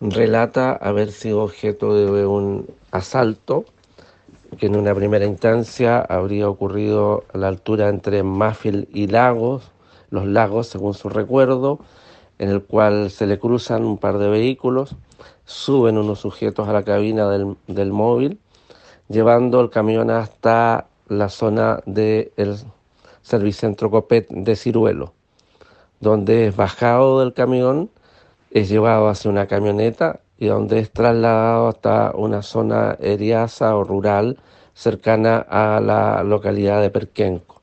relata haber sido objeto de un asalto que en una primera instancia habría ocurrido a la altura entre Mafil y Lagos, los Lagos según su recuerdo, en el cual se le cruzan un par de vehículos, suben unos sujetos a la cabina del móvil, llevando el camión hasta la zona del Servicentro Copet de Ciruelo, donde es bajado del camión, es llevado hacia una camioneta y donde es trasladado hasta una zona eriaza o rural cercana a la localidad de Perquenco.